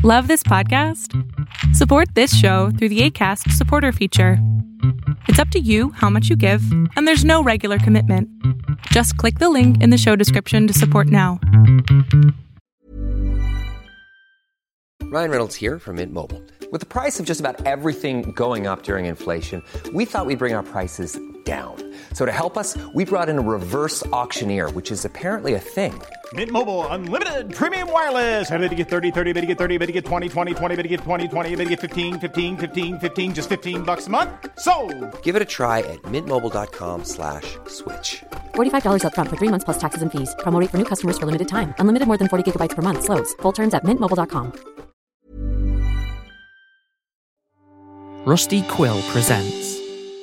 Love this podcast? Support this show through the Acast supporter feature. It's up to you how much you give, and there's no regular commitment. Just click the link in the show description to support now. Ryan Reynolds here from Mint Mobile. With the price of just about everything going up during inflation, we thought we'd bring our prices down. So to help us, we brought in a reverse auctioneer, which is apparently a thing. Mint Mobile Unlimited Premium Wireless. How to get 30, 30, bit to get 30, bit to get 20, 20, 20, bit to get 20, 20, bit to get 15, 15, 15, 15, just $15 a month? Sold! Give it a try at mintmobile.com/switch. $45 up front for 3 months plus taxes and fees. Promo rate for new customers for limited time. Unlimited more than 40 gigabytes per month. Slows full terms at mintmobile.com. Rusty Quill presents.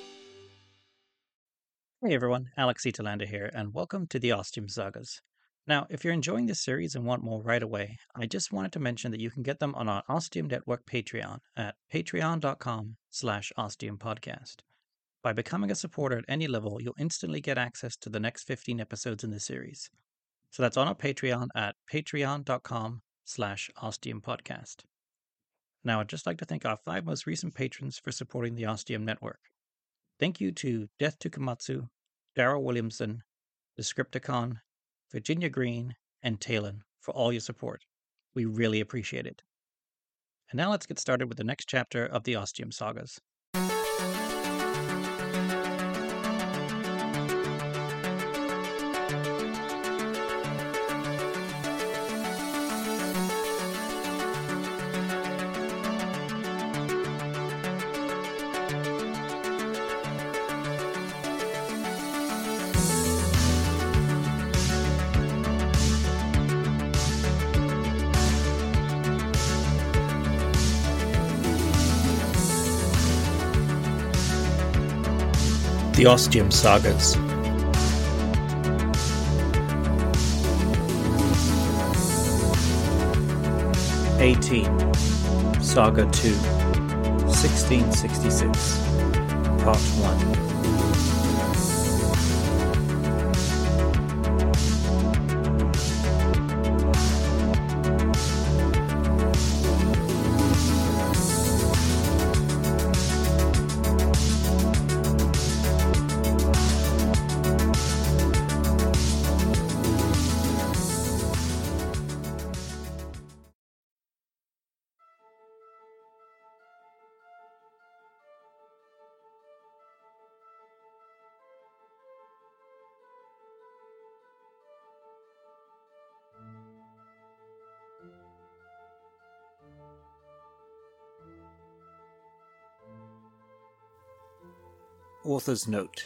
Hey everyone, Alex Italander here, and welcome to the Ostium Sagas. Now, if you're enjoying this series and want more right away, I just wanted to mention that you can get them on our Ostium Network Patreon at patreon.com/ostiumpodcast. By becoming a supporter at any level, you'll instantly get access to the next 15 episodes in the series. So that's on our Patreon at patreon.com/ostiumpodcast. Now, I'd just like to thank our 5 most recent patrons for supporting the Ostium Network. Thank you to Death to Komatsu, Darryl Williamson, Descripticon, Virginia Green, and Talon for all your support. We really appreciate it. And now let's get started with the next chapter of the Ostium Sagas. The Ostium Sagas. Saga 2, 1666, Part 1. Author's Note.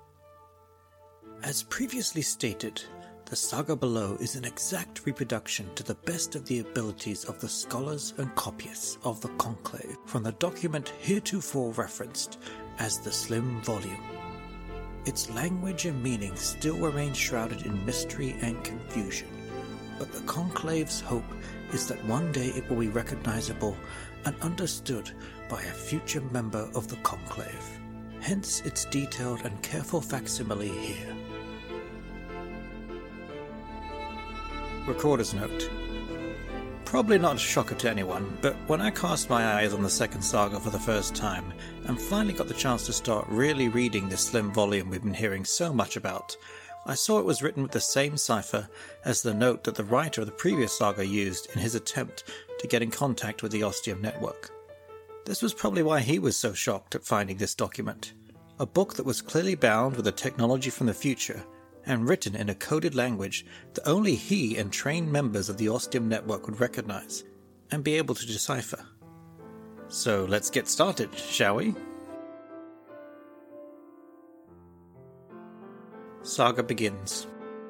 As previously stated, the saga below is an exact reproduction to the best of the abilities of the scholars and copyists of the Conclave from the document heretofore referenced as the Slim Volume. Its language and meaning still remain shrouded in mystery and confusion, but the Conclave's hope is that one day it will be recognizable and understood by a future member of the Conclave. Hence its detailed and careful facsimile here. Recorder's Note. Probably not a shocker to anyone, but when I cast my eyes on the second saga for the first time, and finally got the chance to start really reading this slim volume we've been hearing so much about, I saw it was written with the same cipher as the note that the writer of the previous saga used in his attempt to get in contact with the Ostium Network. This was probably why he was so shocked at finding this document. A book that was clearly bound with a technology from the future, and written in a coded language that only he and trained members of the Ostium Network would recognize, and be able to decipher. So let's get started, shall we? Saga begins.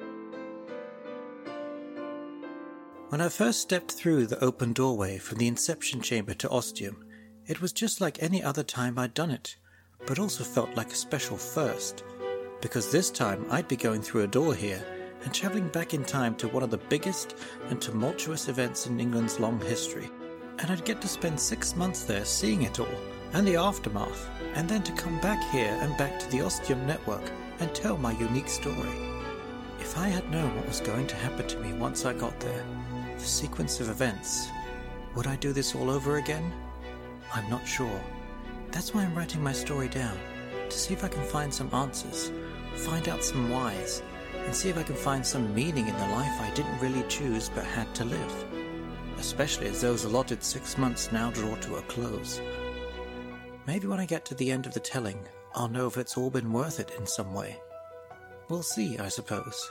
When I first stepped through the open doorway from the Inception Chamber to Ostium, it was just like any other time I'd done it, but also felt like a special first, because this time I'd be going through a door here and travelling back in time to one of the biggest and tumultuous events in England's long history, and I'd get to spend 6 months there seeing it all, and the aftermath, and then to come back here and back to the Ostium Network and tell my unique story. If I had known what was going to happen to me once I got there, the sequence of events, Would I do this all over again? I'm not sure. That's why I'm writing my story down, to see if I can find some answers, find out some whys, and see if I can find some meaning in the life I didn't really choose but had to live. Especially as those allotted 6 months now draw to a close. Maybe when I get to the end of the telling, I'll know if it's all been worth it in some way. We'll see, I suppose.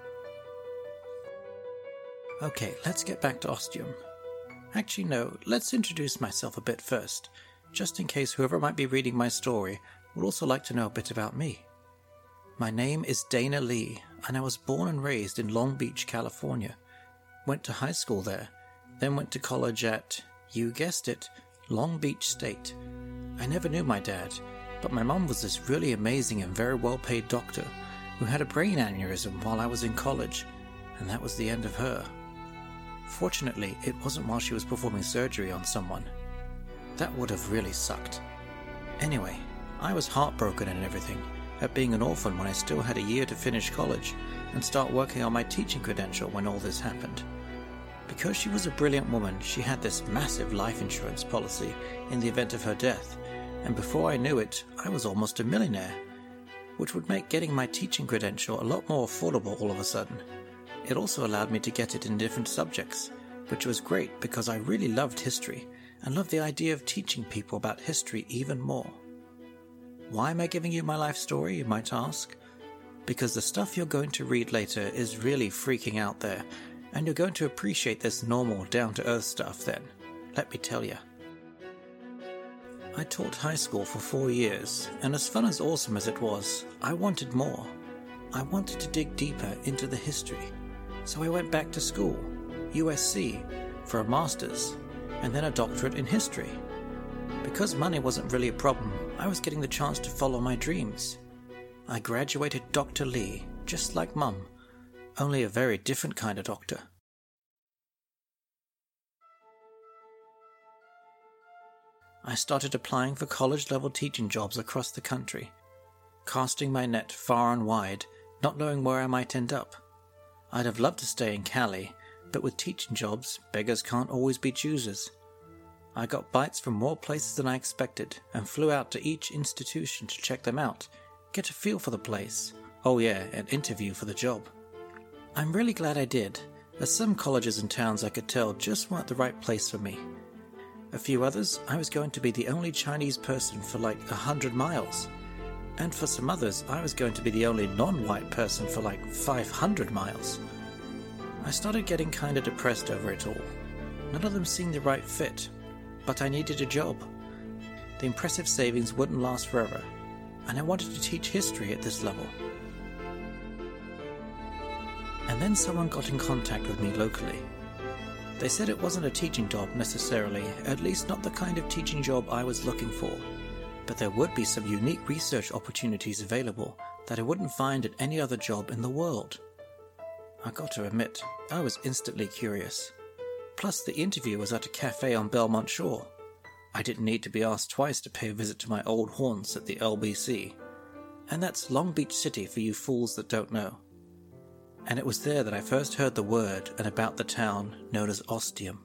Okay, let's get back to Ostium. Actually, no, let's introduce myself a bit first, just in case whoever might be reading my story would also like to know a bit about me. My name is Dana Lee, and I was born and raised in Long Beach, California. Went to high school there, then went to college at, you guessed it, Long Beach State. I never knew my dad, but my mom was this really amazing and very well-paid doctor who had a brain aneurysm while I was in college, and that was the end of her. Fortunately, it wasn't while she was performing surgery on someone. That would have really sucked. Anyway, I was heartbroken and everything at being an orphan when I still had a year to finish college and start working on my teaching credential when all this happened. Because she was a brilliant woman, she had this massive life insurance policy in the event of her death, and before I knew it, I was almost a millionaire, which would make getting my teaching credential a lot more affordable all of a sudden. It also allowed me to get it in different subjects, which was great because I really loved history and loved the idea of teaching people about history even more. Why am I giving you my life story, you might ask? Because the stuff you're going to read later is really freaking out there, and you're going to appreciate this normal, down-to-earth stuff then, let me tell you. I taught high school for 4 years, and as fun as awesome as it was, I wanted more. I wanted to dig deeper into the history. So I went back to school, USC, for a master's, and then a doctorate in history. Because money wasn't really a problem, I was getting the chance to follow my dreams. I graduated Dr. Lee, just like Mum, only a very different kind of doctor. I started applying for college-level teaching jobs across the country, casting my net far and wide, not knowing where I might end up. I'd have loved to stay in Cali, but with teaching jobs, beggars can't always be choosers. I got bites from more places than I expected, and flew out to each institution to check them out, get a feel for the place, oh yeah, and interview for the job. I'm really glad I did, as some colleges and towns I could tell just weren't the right place for me. A few others, I was going to be the only Chinese person for like 100 miles. And for some others, I was going to be the only non-white person for like 500 miles. I started getting kinda depressed over it all. None of them seemed the right fit, but I needed a job. The impressive savings wouldn't last forever, and I wanted to teach history at this level. And then someone got in contact with me locally. They said it wasn't a teaching job necessarily, at least not the kind of teaching job I was looking for, but there would be some unique research opportunities available that I wouldn't find at any other job in the world. I got to admit, I was instantly curious. Plus, the interview was at a cafe on Belmont Shore. I didn't need to be asked twice to pay a visit to my old haunts at the LBC. And that's Long Beach City for you fools that don't know. And it was there that I first heard the word and about the town known as Ostium.